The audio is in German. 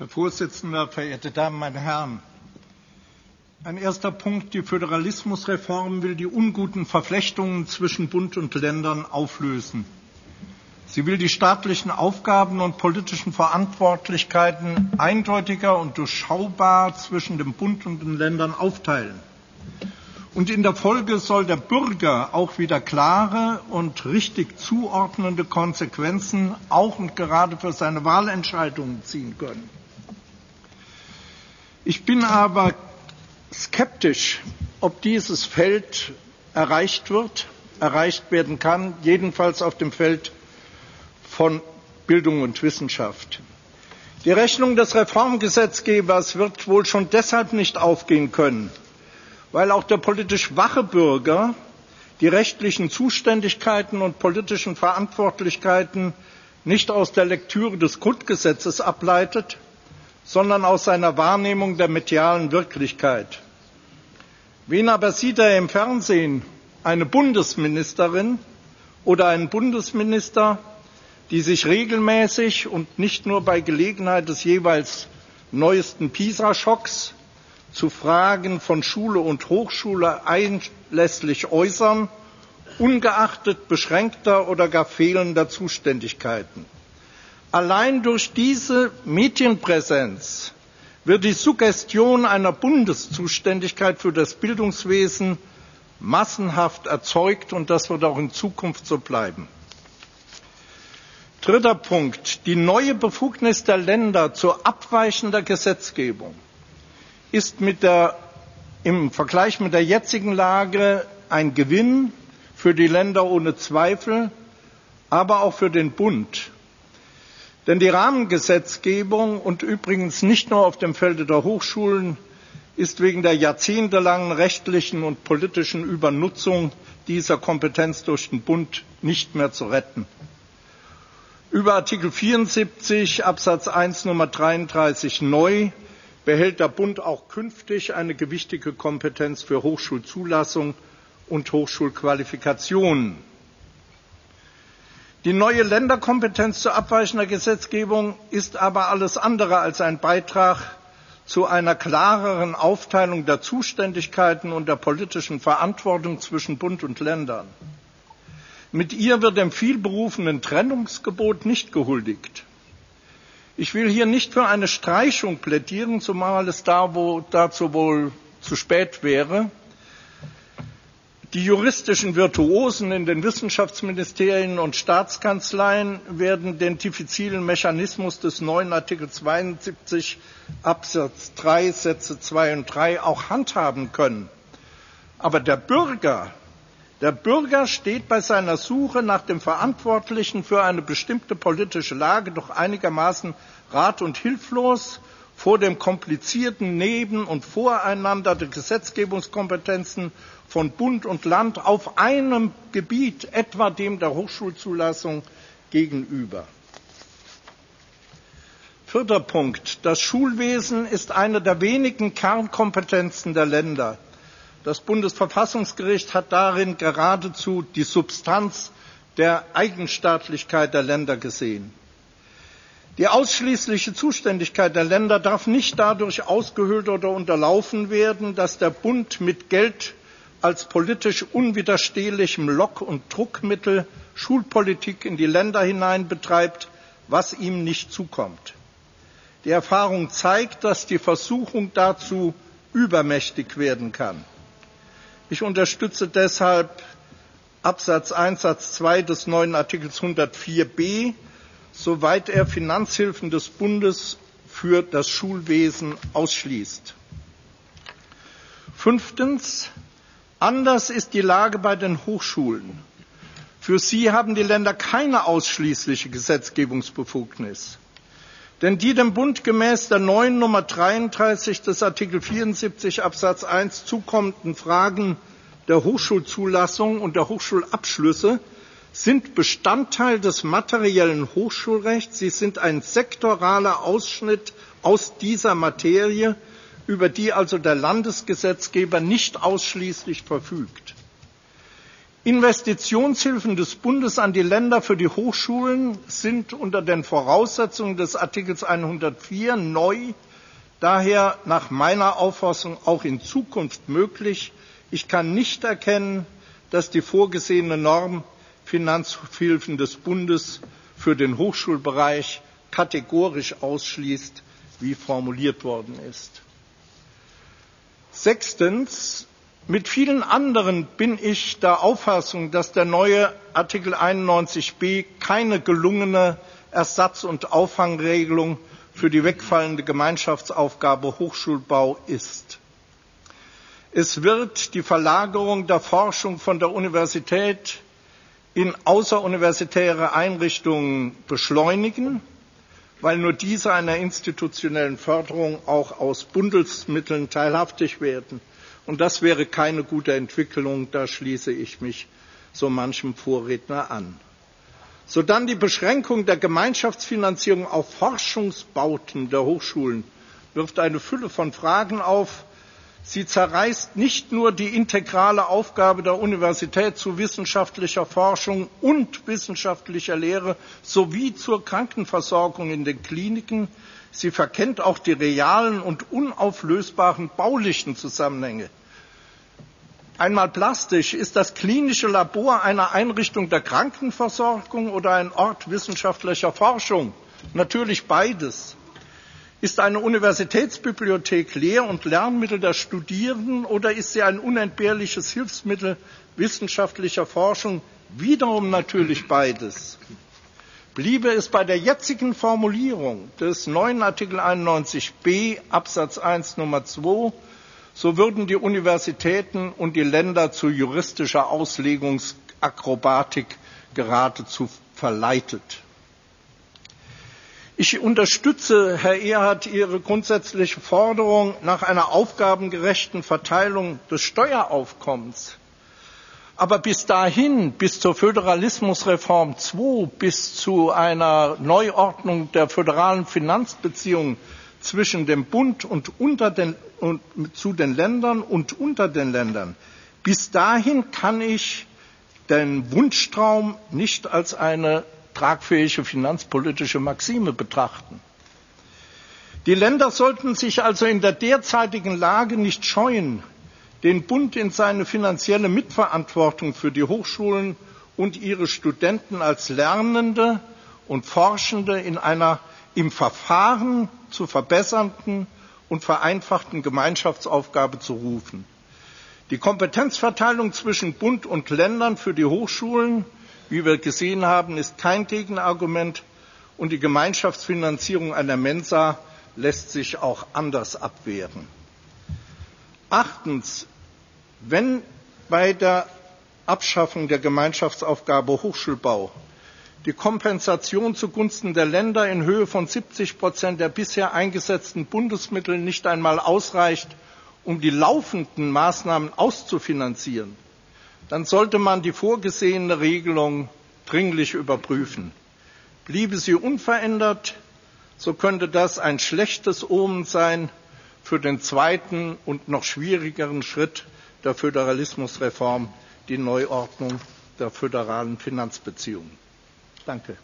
Herr Vorsitzender, verehrte Damen, meine Herren! Ein erster Punkt. Die Föderalismusreform will die unguten Verflechtungen zwischen Bund und Ländern auflösen. Sie will die staatlichen Aufgaben und politischen Verantwortlichkeiten eindeutiger und durchschaubar zwischen dem Bund und den Ländern aufteilen. Und in der Folge soll der Bürger auch wieder klare und richtig zuordnende Konsequenzen auch und gerade für seine Wahlentscheidungen ziehen können. Ich bin aber skeptisch, ob dieses Feld erreicht werden kann, jedenfalls auf dem Feld von Bildung und Wissenschaft. Die Rechnung des Reformgesetzgebers wird wohl schon deshalb nicht aufgehen können, weil auch der politisch wache Bürger die rechtlichen Zuständigkeiten und politischen Verantwortlichkeiten nicht aus der Lektüre des Grundgesetzes ableitet, sondern aus seiner Wahrnehmung der medialen Wirklichkeit. Wen aber sieht er im Fernsehen? Eine Bundesministerin oder einen Bundesminister, die sich regelmäßig und nicht nur bei Gelegenheit des jeweils neuesten PISA-Schocks zu Fragen von Schule und Hochschule einlässlich äußern, ungeachtet beschränkter oder gar fehlender Zuständigkeiten. Allein durch diese Medienpräsenz wird die Suggestion einer Bundeszuständigkeit für das Bildungswesen massenhaft erzeugt, und das wird auch in Zukunft so bleiben. Dritter Punkt. Die neue Befugnis der Länder zur abweichender Gesetzgebung ist im Vergleich mit der jetzigen Lage ein Gewinn für die Länder ohne Zweifel, aber auch für den Bund. Denn die Rahmengesetzgebung, und übrigens nicht nur auf dem Felde der Hochschulen, ist wegen der jahrzehntelangen rechtlichen und politischen Übernutzung dieser Kompetenz durch den Bund nicht mehr zu retten. Über Artikel 74 Absatz 1 Nummer 33 neu behält der Bund auch künftig eine gewichtige Kompetenz für Hochschulzulassung und Hochschulqualifikationen. Die neue Länderkompetenz zur abweichender Gesetzgebung ist aber alles andere als ein Beitrag zu einer klareren Aufteilung der Zuständigkeiten und der politischen Verantwortung zwischen Bund und Ländern. Mit ihr wird dem vielberufenen Trennungsgebot nicht gehuldigt. Ich will hier nicht für eine Streichung plädieren, zumal es dazu wohl zu spät wäre. Die juristischen Virtuosen in den Wissenschaftsministerien und Staatskanzleien werden den diffizilen Mechanismus des neuen Artikel 72 Absatz 3 Sätze 2 und 3 auch handhaben können. Aber der Bürger steht bei seiner Suche nach dem Verantwortlichen für eine bestimmte politische Lage doch einigermaßen rat- und hilflos vor dem komplizierten Neben- und Voreinander der Gesetzgebungskompetenzen von Bund und Land auf einem Gebiet, etwa dem der Hochschulzulassung, gegenüber. Vierter Punkt. Das Schulwesen ist eine der wenigen Kernkompetenzen der Länder. Das Bundesverfassungsgericht hat darin geradezu die Substanz der Eigenstaatlichkeit der Länder gesehen. Die ausschließliche Zuständigkeit der Länder darf nicht dadurch ausgehöhlt oder unterlaufen werden, dass der Bund mit Geld als politisch unwiderstehlichem Lock- und Druckmittel Schulpolitik in die Länder hinein betreibt, was ihm nicht zukommt. Die Erfahrung zeigt, dass die Versuchung dazu übermächtig werden kann. Ich unterstütze deshalb Absatz 1 Satz 2 des neuen Artikels 104b, soweit er Finanzhilfen des Bundes für das Schulwesen ausschließt. Fünftens. Anders ist die Lage bei den Hochschulen. Für sie haben die Länder keine ausschließliche Gesetzgebungsbefugnis. Denn die dem Bund gemäß der neuen Nummer 33 des Artikel 74 Absatz 1 zukommenden Fragen der Hochschulzulassung und der Hochschulabschlüsse sind Bestandteil des materiellen Hochschulrechts. Sie sind ein sektoraler Ausschnitt aus dieser Materie, über die also der Landesgesetzgeber nicht ausschließlich verfügt. Investitionshilfen des Bundes an die Länder für die Hochschulen sind unter den Voraussetzungen des Artikels 104 neu, daher nach meiner Auffassung auch in Zukunft möglich. Ich kann nicht erkennen, dass die vorgesehene Norm Finanzhilfen des Bundes für den Hochschulbereich kategorisch ausschließt, wie formuliert worden ist. Sechstens. Mit vielen anderen bin ich der Auffassung, dass der neue Artikel 91b keine gelungene Ersatz- und Auffangregelung für die wegfallende Gemeinschaftsaufgabe Hochschulbau ist. Es wird die Verlagerung der Forschung von der Universität in außeruniversitäre Einrichtungen beschleunigen, weil nur diese einer institutionellen Förderung auch aus Bundesmitteln teilhaftig werden. Und das wäre keine gute Entwicklung, da schließe ich mich so manchem Vorredner an. Sodann die Beschränkung der Gemeinschaftsfinanzierung auf Forschungsbauten der Hochschulen wirft eine Fülle von Fragen auf. Sie zerreißt nicht nur die integrale Aufgabe der Universität zu wissenschaftlicher Forschung und wissenschaftlicher Lehre sowie zur Krankenversorgung in den Kliniken, sie verkennt auch die realen und unauflösbaren baulichen Zusammenhänge. Einmal plastisch: Ist das klinische Labor eine Einrichtung der Krankenversorgung oder ein Ort wissenschaftlicher Forschung? Natürlich beides. Ist eine Universitätsbibliothek Lehr- und Lernmittel der Studierenden oder ist sie ein unentbehrliches Hilfsmittel wissenschaftlicher Forschung? Wiederum natürlich beides. Bliebe es bei der jetzigen Formulierung des neuen Artikel 91b Absatz 1 Nummer 2, so würden die Universitäten und die Länder zu juristischer Auslegungsakrobatik geradezu verleitet. Ich unterstütze, Herr Erhard, Ihre grundsätzliche Forderung nach einer aufgabengerechten Verteilung des Steueraufkommens. Aber bis dahin, bis zur Föderalismusreform II, bis zu einer Neuordnung der föderalen Finanzbeziehungen zwischen dem Bund und zu den Ländern und unter den Ländern, bis dahin kann ich den Wunschtraum nicht als eine tragfähige finanzpolitische Maxime betrachten. Die Länder sollten sich also in der derzeitigen Lage nicht scheuen, den Bund in seine finanzielle Mitverantwortung für die Hochschulen und ihre Studenten als Lernende und Forschende in einer im Verfahren zu verbessernden und vereinfachten Gemeinschaftsaufgabe zu rufen. Die Kompetenzverteilung zwischen Bund und Ländern für die Hochschulen, wie wir gesehen haben, ist kein Gegenargument, und die Gemeinschaftsfinanzierung einer Mensa lässt sich auch anders abwehren. Achtens, wenn bei der Abschaffung der Gemeinschaftsaufgabe Hochschulbau die Kompensation zugunsten der Länder in Höhe von 70% der bisher eingesetzten Bundesmittel nicht einmal ausreicht, um die laufenden Maßnahmen auszufinanzieren, dann sollte man die vorgesehene Regelung dringlich überprüfen. Bliebe sie unverändert, so könnte das ein schlechtes Omen sein für den zweiten und noch schwierigeren Schritt der Föderalismusreform, die Neuordnung der föderalen Finanzbeziehungen. Danke.